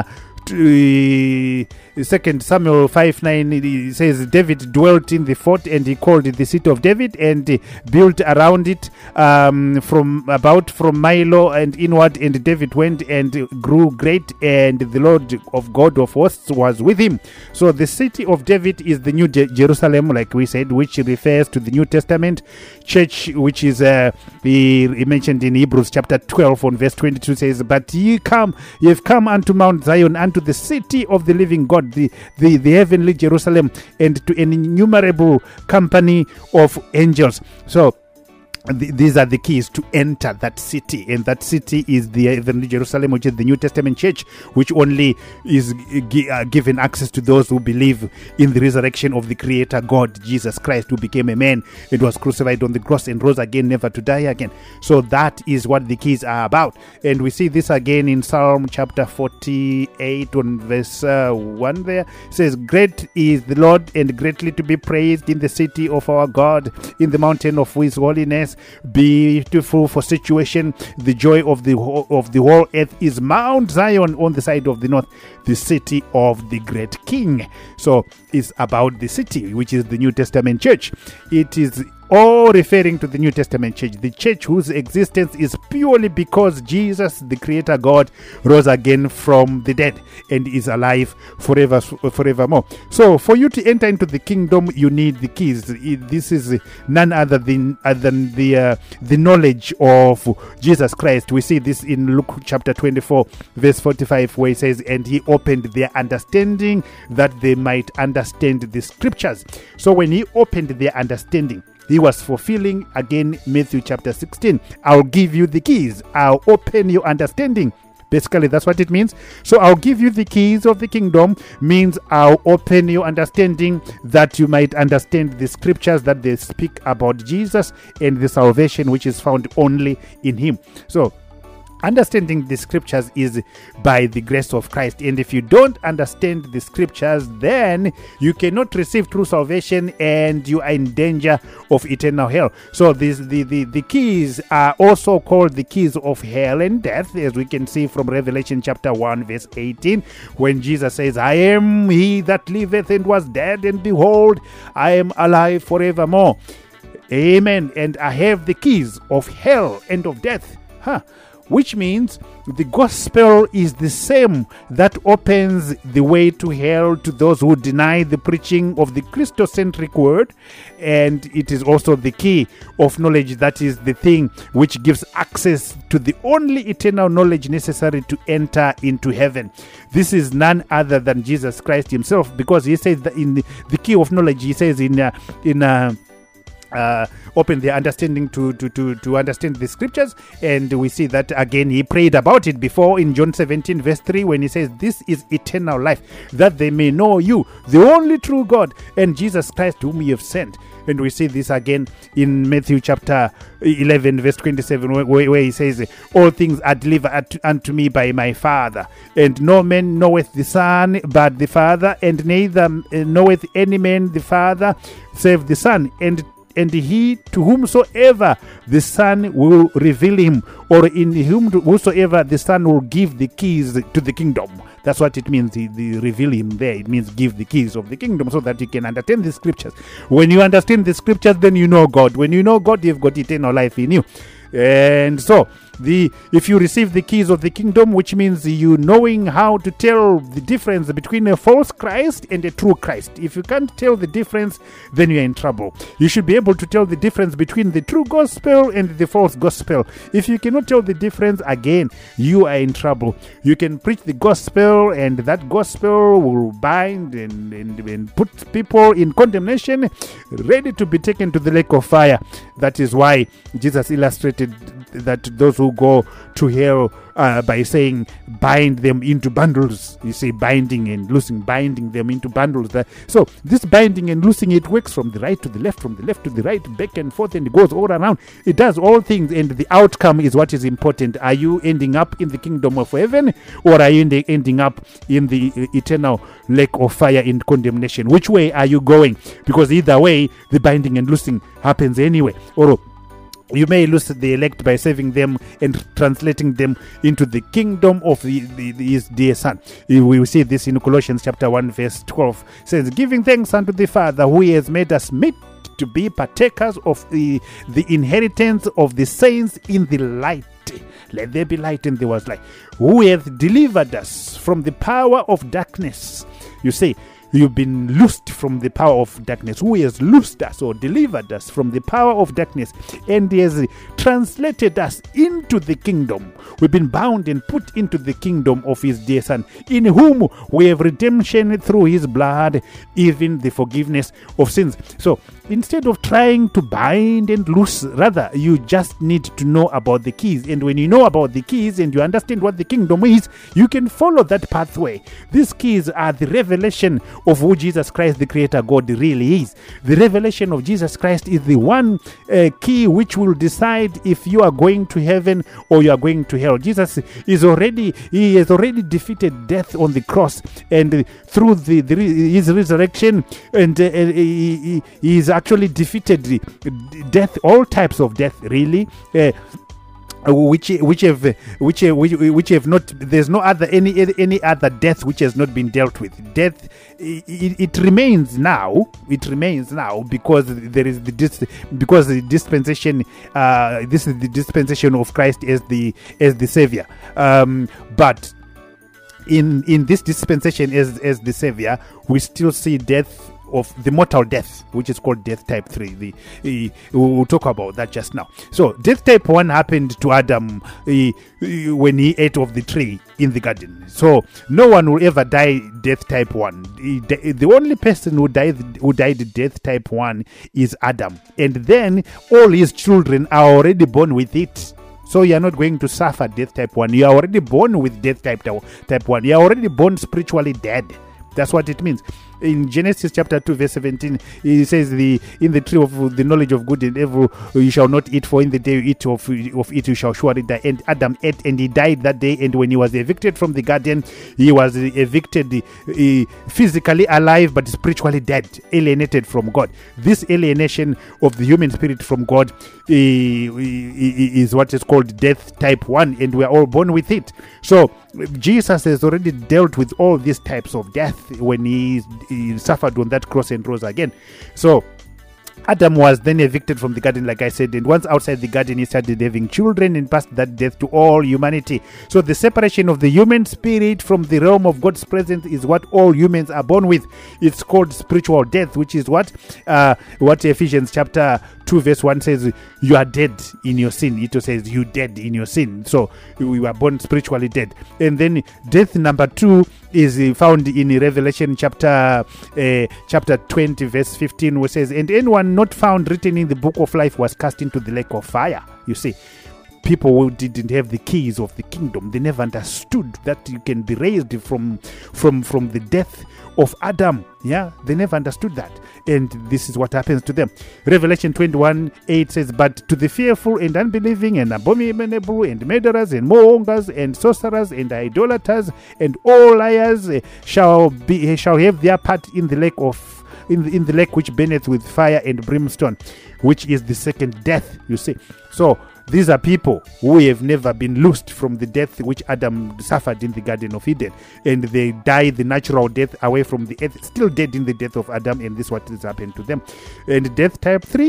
Speaker 6: 2 Samuel 5:9, it says David dwelt in the fort, and he called it the city of David, and built around it from Milo and inward. And David went and grew great, and the Lord of God of hosts was with him. So the city of David is the New Jerusalem, like we said, which refers to the New Testament church, which is he mentioned in Hebrews chapter 12 on verse 22, says, but ye have come unto Mount Zion, unto the city of the living God, the heavenly Jerusalem, and to an innumerable company of angels. So these are the keys to enter that city, and that city is the heavenly Jerusalem, which is the New Testament church, which only is given access to those who believe in the resurrection of the Creator God, Jesus Christ, who became a man and was crucified on the cross and rose again, never to die again. So that is what the keys are about. And we see this again in Psalm chapter 48 on verse 1 there. It says, great is the Lord, and greatly to be praised in the city of our God, in the mountain of his holiness. Beautiful for situation, the joy of the whole earth is Mount Zion on the side of the north, the city of the great King. So it's about the city, which is the New Testament church. It is all referring to the New Testament church, the church whose existence is purely because Jesus, the Creator God, rose again from the dead and is alive forevermore. So for you to enter into the kingdom, you need the keys. This is none other than the knowledge of Jesus Christ. We see this in Luke chapter 24 verse 45, where it says, and he opened their understanding that they might understand the scriptures. So when he opened their understanding, he was fulfilling again Matthew chapter 16. I'll give you the keys. I'll open your understanding. Basically, that's what it means. So I'll give you the keys of the kingdom means I'll open your understanding that you might understand the scriptures that they speak about Jesus and the salvation which is found only in him. So understanding the scriptures is by the grace of Christ, and if you don't understand the scriptures, then you cannot receive true salvation and you are in danger of eternal hell. So the keys are also called the keys of hell and death, as we can see from Revelation chapter 1 verse 18, when Jesus says, I am he that liveth and was dead, and behold, I am alive forevermore. Amen. And I have the keys of hell and of death. Which means the gospel is the same that opens the way to hell to those who deny the preaching of the Christocentric word, and it is also the key of knowledge, that is the thing which gives access to the only eternal knowledge necessary to enter into heaven. This is none other than Jesus Christ himself, because he says that in the key of knowledge, he says open their understanding to understand the scriptures, and we see that again he prayed about it before in John 17 verse 3, when he says, this is eternal life, that they may know you, the only true God, and Jesus Christ whom you have sent. And we see this again in Matthew chapter 11 verse 27, where he says, all things are delivered unto me by my Father, and no man knoweth the Son but the Father, and neither knoweth any man the Father save the Son, and he to whomsoever the Son will reveal him, or in whomsoever the Son will give the keys to the kingdom. That's what it means, the reveal him there. It means give the keys of the kingdom, so that you can understand the scriptures. When you understand the scriptures, then you know God. When you know God, you've got eternal life in you. And so if you receive the keys of the kingdom, which means you knowing how to tell the difference between a false Christ and a true Christ. If you can't tell the difference, then you're in trouble. You should be able to tell the difference between the true gospel and the false gospel. If you cannot tell the difference, again, you are in trouble. You can preach the gospel, and that gospel will bind and put people in condemnation, ready to be taken to the lake of fire. That is why Jesus illustrated that those who go to hell by saying, bind them into bundles. You see, binding and loosing, binding them into bundles. So this binding and loosing, it works from the right to the left, from the left to the right, back and forth, and it goes all around. It does all things, and the outcome is what is important. Are you ending up in the kingdom of heaven, or are you ending up in the eternal lake of fire in condemnation? Which way are you going? Because either way, the binding and loosing happens anyway. Or you may lose the elect by saving them and translating them into the kingdom of his dear Son. We will see this in Colossians chapter 1 verse 12. It says, giving thanks unto the Father who has made us meet to be partakers of the inheritance of the saints in the light. Let there be light, and there was light. Who hath delivered us from the power of darkness. You see, you've been loosed from the power of darkness. Who has loosed us or delivered us from the power of darkness, and he has translated us into the kingdom. We've been bound and put into the kingdom of his dear Son, in whom we have redemption through his blood, even the forgiveness of sins. So instead of trying to bind and loose, rather you just need to know about the keys. And when you know about the keys and you understand what the kingdom is, you can follow that pathway. These keys are the revelation of who Jesus Christ, the Creator God, really is. The revelation of Jesus Christ is the one key which will decide if you are going to heaven or you are going to hell. Jesus has already defeated death on the cross, and through his resurrection, and he is actually defeated death, all types of death, really. Which have not, there's no other any other death which has not been dealt with. Death, it remains now because there is the dispensation. This is the dispensation of Christ as the Savior. But in this dispensation as the Savior, we still see death, of the mortal death, which is called death type 3. We'll talk about that just now. So death type 1 happened to Adam when he ate of the tree in the garden. So no one will ever die death type 1. The only person who died death type 1 is Adam, and then all his children are already born with it. So you are not going to suffer death type 1. You are already born with death type 1. You are already born spiritually dead. That's what it means. In Genesis chapter 2 verse 17, it says, in the tree of the knowledge of good and evil you shall not eat, for in the day you eat of it you shall surely die. And Adam ate and he died that day. And when he was evicted from the garden, he was evicted physically alive but spiritually dead, alienated from God. This alienation of the human spirit from God is what is called death type 1, and we are all born with it. So Jesus has already dealt with all these types of death when he suffered on that cross and rose again. So Adam was then evicted from the garden, like I said, and once outside the garden he started having children and passed that death to all humanity. So the separation of the human spirit from the realm of God's presence is what all humans are born with. It's called spiritual death, which is what Ephesians chapter 2 verse 1 says, you are dead in your sin. It says you dead in your sin. So we were born spiritually dead. And then death number 2 is found in Revelation chapter 20 verse 15, which says, and anyone not found written in the book of life was cast into the lake of fire. You see, people who didn't have the keys of the kingdom, they never understood that you can be raised from the death of Adam. Yeah, they never understood that. And this is what happens to them. Revelation 21:8 says, but to the fearful and unbelieving and abominable and murderers and mongers and sorcerers and idolaters and all liars shall have their part in the lake of in the lake which burneth with fire and brimstone, which is the second death. You see, so these are people who have never been loosed from the death which Adam suffered in the Garden of Eden, and they die the natural death away from the earth, still dead in the death of Adam, and this is what has happened to them. And death type 3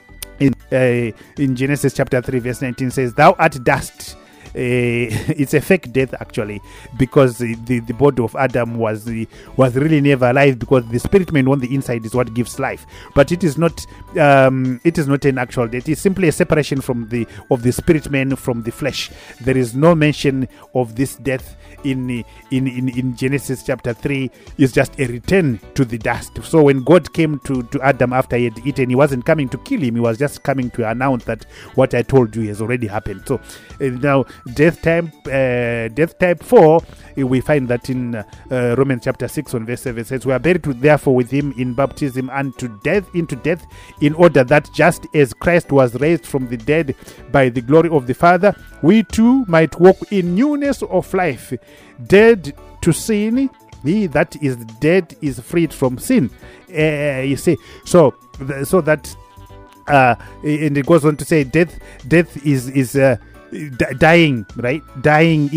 Speaker 6: in Genesis chapter 3 verse 19 says, thou art dust. It's a fake death actually, because the body of Adam was really never alive, because the spirit man on the inside is what gives life. But it is not an actual death. It's simply a separation of the spirit man from the flesh. There is no mention of this death in Genesis chapter 3. It's just a return to the dust. So when God came to Adam after he had eaten, he wasn't coming to kill him. He was just coming to announce that what I told you has already happened. So now death type 4, we find that in Romans chapter 6 on verse 7 says, we are buried therefore with him in baptism into death, in order that just as Christ was raised from the dead by the glory of the Father, we too might walk in newness of life. Dead to sin, he that is dead is freed from sin. You see, so that and it goes on to say, death is dying, right? Dying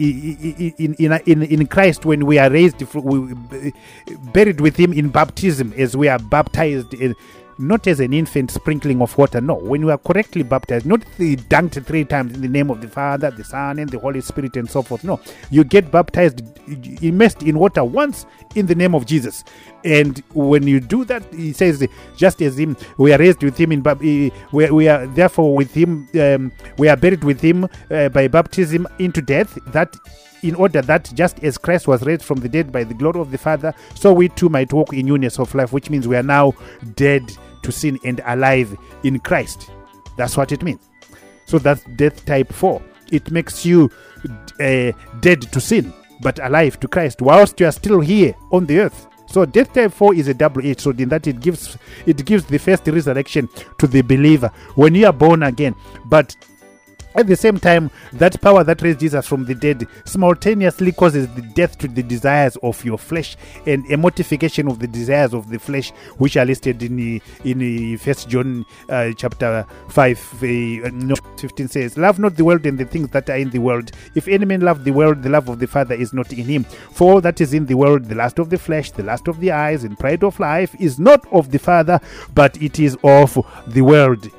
Speaker 6: in Christ, when we are raised, buried with him in baptism, as we are baptized not as an infant sprinkling of water. No, when you are correctly baptized, not dunked 3 times in the name of the Father, the Son, and the Holy Spirit, and so forth. No, you get baptized, immersed in water once in the name of Jesus. And when you do that, he says, just as him, we are raised with him we are therefore with him, we are buried with him by baptism into death, that in order that just as Christ was raised from the dead by the glory of the Father, so we too might walk in newness of life, which means we are now dead to sin and alive in Christ. That's what it means. So that's death type 4. It makes you dead to sin but alive to Christ whilst you are still here on the earth. So death type 4 is a double-edged sword, in that it gives the first resurrection to the believer when you are born again. But at the same time, that power that raised Jesus from the dead simultaneously causes the death to the desires of your flesh and a mortification of the desires of the flesh, which are listed in 1 John chapter 5 15 says, love not the world and the things that are in the world. If any man love the world, the love of the Father is not in him. For all that is in the world, the lust of the flesh, the lust of the eyes, and pride of life, is not of the Father, but it is of the world.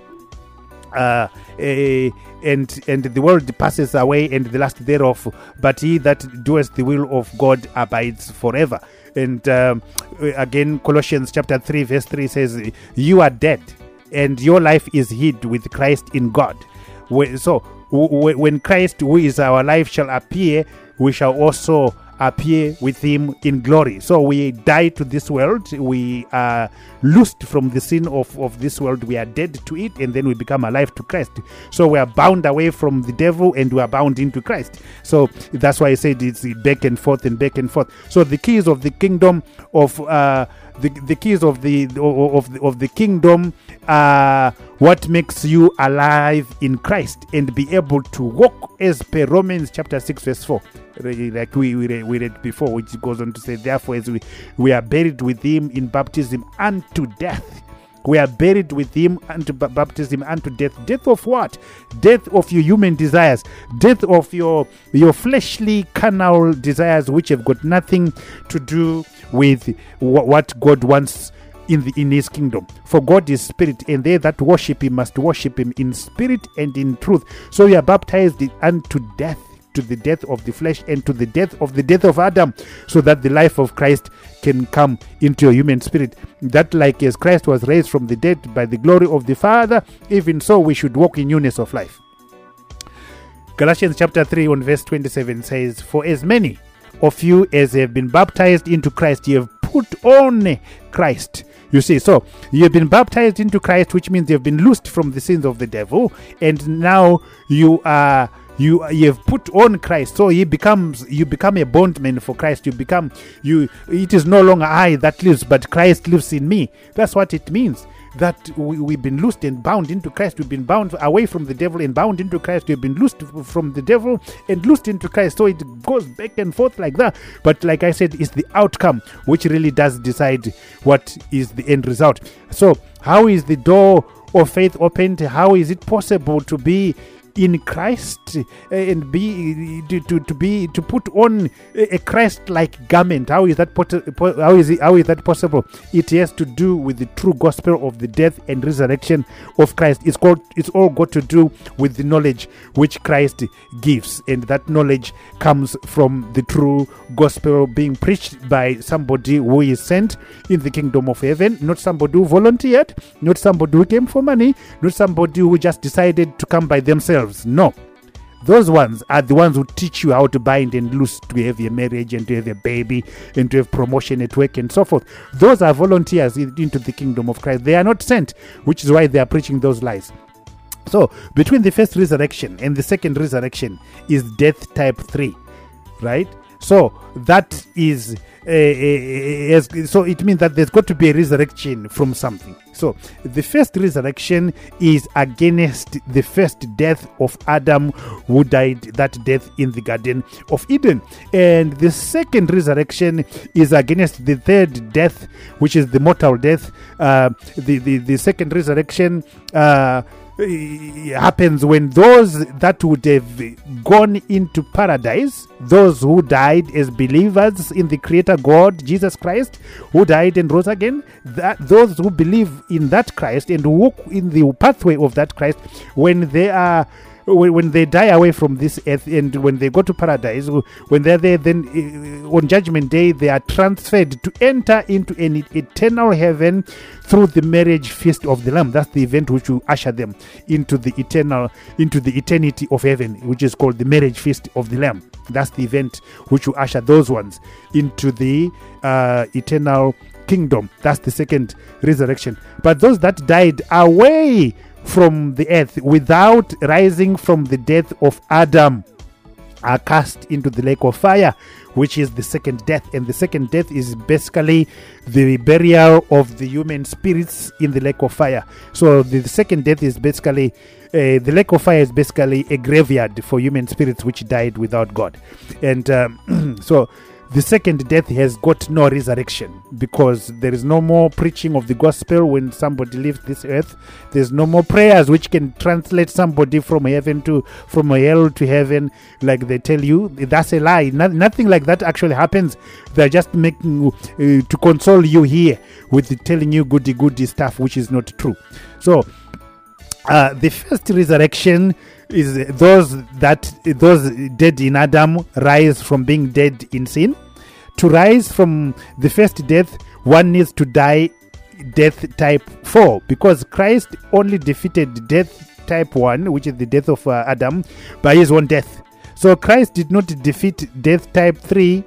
Speaker 6: And the world passes away and the lust thereof, but he that doeth the will of God abides forever. And again, Colossians chapter 3 verse 3 says, you are dead and your life is hid with Christ in God. So when Christ, who is our life, shall appear, we shall also appear with him in glory. So we die to this world. We are loosed from the sin of this world. We are dead to it, and then we become alive to Christ. So we are bound away from the devil, and we are bound into Christ. So that's why I said it's back and forth and back and forth. So the keys of the kingdom of the keys of the kingdom are what makes you alive in Christ and be able to walk as per Romans chapter 6 verse 4, like we read before, which goes on to say, therefore as we are buried with him in baptism unto death. We are buried with him unto baptism unto death. Death of what? Death of your human desires. Death of your fleshly carnal desires, which have got nothing to do with what God wants in his kingdom. For God is spirit, and they that worship him must worship him in spirit and in truth. So we are baptized unto death, to the death of the flesh and to the death of Adam, so that the life of Christ can come into your human spirit. That like as Christ was raised from the dead by the glory of the Father, even so we should walk in newness of life. Galatians chapter 3 on verse 27 says, for as many of you as have been baptized into Christ, you have put on Christ. You see, so you have been baptized into Christ, which means you have been loosed from the sins of the devil, and now you have put on Christ. So you become a bondman for Christ. It is no longer I that lives, but Christ lives in me. That's what it means. That we've been loosed and bound into Christ. We've been bound away from the devil and bound into Christ. We've been loosed from the devil and loosed into Christ. So it goes back and forth like that. But like I said, it's the outcome which really does decide what is the end result. So how is the door of faith opened? How is it possible to be in Christ and to put on a Christ-like garment? How is that possible? It has to do with the true gospel of the death and resurrection of Christ. It's all got to do with the knowledge which Christ gives, and that knowledge comes from the true gospel being preached by somebody who is sent in the kingdom of heaven, not somebody who volunteered, not somebody who came for money, not somebody who just decided to come by themselves. No, those ones are the ones who teach you how to bind and loose, to have a marriage and to have a baby and to have promotion at work and so forth. Those are volunteers into the kingdom of Christ. They are not sent, which is why they are preaching those lies. So between the first resurrection and the second resurrection is death type 3, right? So that is so it means that there's got to be a resurrection from something. So the first resurrection is against the first death of Adam, who died that death in the Garden of Eden. And the second resurrection is against the third death, which is the mortal death. The second resurrection happens when those that would have gone into paradise, those who died as believers in the Creator God, Jesus Christ, who died and rose again, those who believe in that Christ and walk in the pathway of that Christ, when they die away from this earth and when they go to paradise, when they're there, then on Judgment Day they are transferred to enter into an eternal heaven through the marriage feast of the Lamb. That's the event which will usher them into the eternity of heaven, which is called the marriage feast of the Lamb. That's the event which will usher those ones into the eternal kingdom. That's the second resurrection. But those that died away from the earth without rising from the death of Adam are cast into the lake of fire, which is the second death. And the second death is basically the burial of the human spirits in the lake of fire. So the second death is basically the lake of fire is basically a graveyard for human spirits which died without God. And so the second death has got no resurrection, because there is no more preaching of the gospel when somebody leaves this earth. There's no more prayers which can translate somebody from hell to heaven, like they tell you. That's a lie. Nothing like that actually happens. They're just making to console you here with telling you goody stuff, which is not true. So the first resurrection is those dead in Adam rise from being dead in sin. To rise from the first death, one needs to die death type 4, because Christ only defeated death type 1, which is the death of Adam, by his own death. So Christ did not defeat death type 3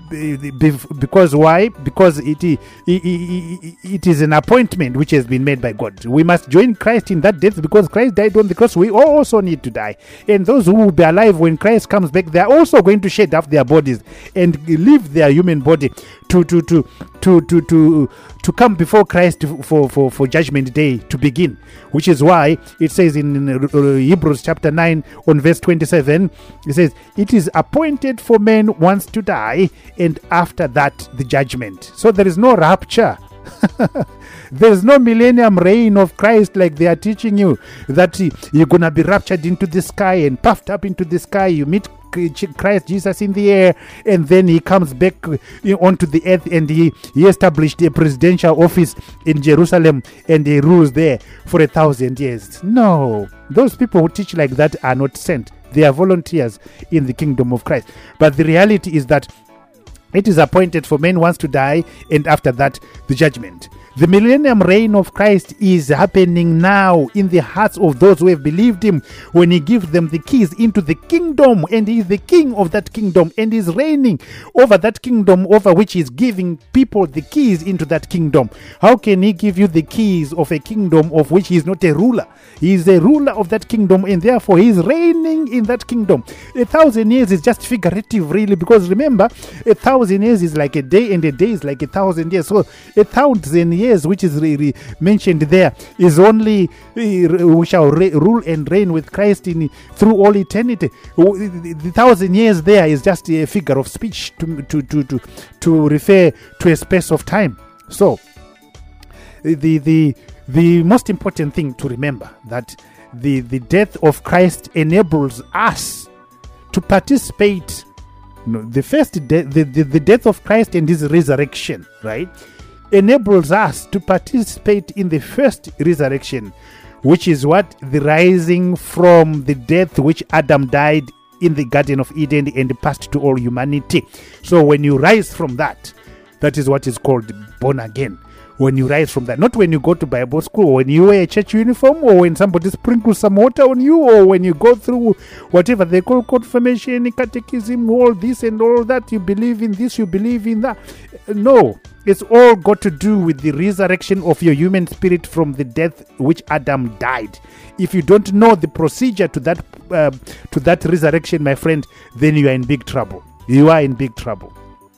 Speaker 6: Because why? Because it is an appointment which has been made by God. We must join Christ in that death, because Christ died on the cross. We also need to die, and those who will be alive when Christ comes back, they are also going to shed off their bodies and leave their human body to come before Christ for judgment day to begin. Which is why it says in Hebrews chapter 9 on verse 27, it says, it is appointed for men once to die, and after that the judgment. So there is no rapture. There is no millennium reign of Christ like they are teaching you, that you're going to be raptured into the sky and puffed up into the sky. You meet Christ Jesus in the air, and then he comes back onto the earth, and he established a presidential office in Jerusalem, and he rules there for 1,000 years. No, those people who teach like that are not sent. They are volunteers in the kingdom of Christ. But the reality is that it is appointed for men once to die, and after that the judgment. The millennium reign of Christ is happening now in the hearts of those who have believed him, when he gives them the keys into the kingdom, and he is the king of that kingdom, and is reigning over that kingdom, over which he is giving people the keys into that kingdom. How can he give you the keys of a kingdom of which he is not a ruler? He is a ruler of that kingdom, and therefore he is reigning in that kingdom. 1,000 years is just figurative, really, because remember, 1,000 years is like a day, and a day is like 1,000 years. So 1,000 years, which is really mentioned there, is only we shall rule and reign with Christ through all eternity. The 1,000 years there is just a figure of speech to refer to a space of time. So the most important thing to remember, that the death of Christ enables us to participate. The death of Christ and his resurrection, right, enables us to participate in the first resurrection, which is what? The rising from the death which Adam died in the Garden of Eden and passed to all humanity. So when you rise from that, that is what is called born again. When you rise from that, not when you go to Bible school, or when you wear a church uniform, or when somebody sprinkles some water on you, or when you go through whatever they call confirmation, catechism, all this and all that. You believe in this, you believe in that. No, it's all got to do with the resurrection of your human spirit from the death which Adam died. If you don't know the procedure to that resurrection, my friend, then you are in big trouble. You are in big trouble.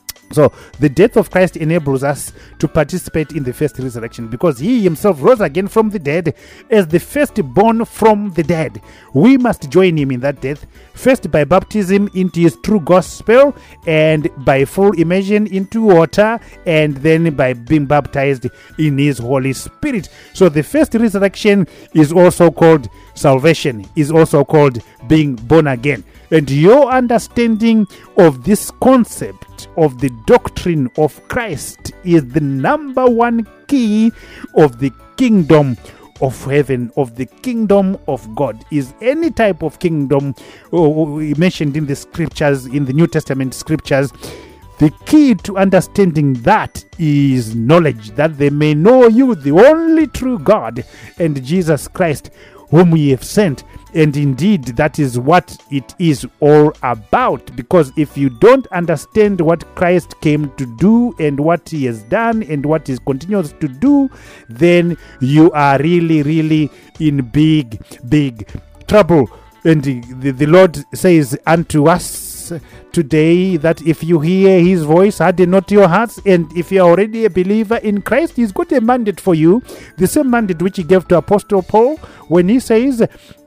Speaker 6: So the death of Christ enables us to participate in the first resurrection, because he himself rose again from the dead as the firstborn from the dead. We must join him in that death, first by baptism into his true gospel, and by full immersion into water, and then by being baptized in his Holy Spirit. So the first resurrection is also called salvation, is also called being born again. And your understanding of this concept of the doctrine of Christ is the number one key of the kingdom of heaven, of the kingdom of God. Is any type of kingdom mentioned in the scriptures, in the New Testament scriptures. The key to understanding that is knowledge, that they may know you, the only true God, and Jesus Christ, whom we have sent. And indeed, that is what it is all about. Because if you don't understand what Christ came to do, and what he has done, and what he continues to do, then you are really, really in big, big trouble. And the Lord says unto us today that if you hear his voice, harden not your hearts. And if you are already a believer in Christ, he's got a mandate for you, the same mandate which he gave to Apostle Paul, when he says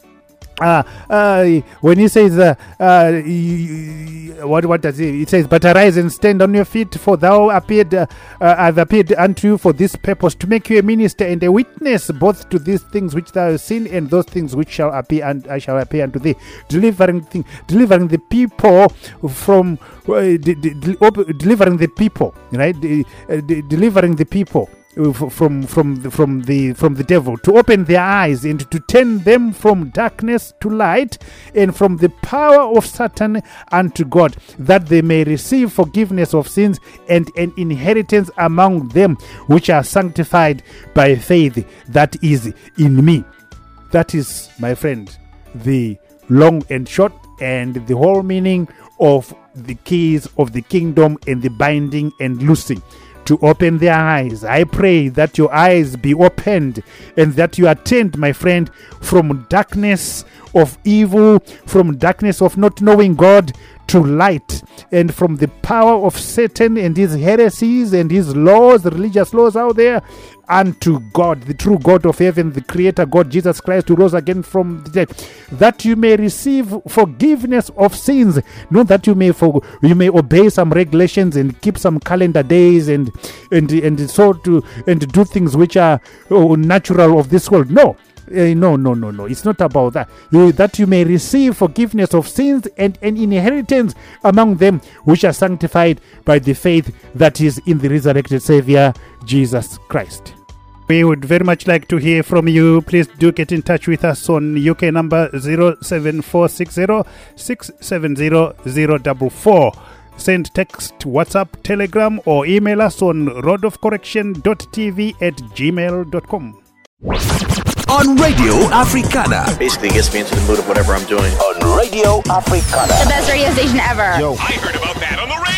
Speaker 6: what does it says, but arise and stand on your feet, for thou I've appeared unto you for this purpose, to make you a minister and a witness both to these things which thou hast seen, and those things which shall appear, and I shall appear unto thee, delivering the people from delivering the people, right? Delivering the people from the devil, to open their eyes and to turn them from darkness to light, and from the power of Satan unto God, that they may receive forgiveness of sins and an inheritance among them which are sanctified by faith that is in me. That is, my friend, the long and short and the whole meaning of the keys of the kingdom and the binding and loosing, to open their eyes. I pray that your eyes be opened and that you are turned, my friend, from darkness of evil, from darkness of not knowing God, to light, and from the power of Satan and his heresies and his laws, the religious laws out there, unto God, the true God of heaven, the creator God, Jesus Christ, who rose again from the dead, that you may receive forgiveness of sins, not that you may obey some regulations and keep some calendar days and do things which are natural of this world. No. No. It's not about that. That you may receive forgiveness of sins and an inheritance among them which are sanctified by the faith that is in the resurrected Savior, Jesus Christ. We would very much like to hear from you. Please do get in touch with us on UK number 07460 670 044. Send text, WhatsApp, Telegram, or email us on rodofcorrection.tv@gmail.com.
Speaker 2: On Radio Africana.
Speaker 8: Basically gets me into the mood of whatever I'm doing.
Speaker 2: On Radio Africana.
Speaker 9: The best radio station ever.
Speaker 2: Yo, I heard about that on the radio.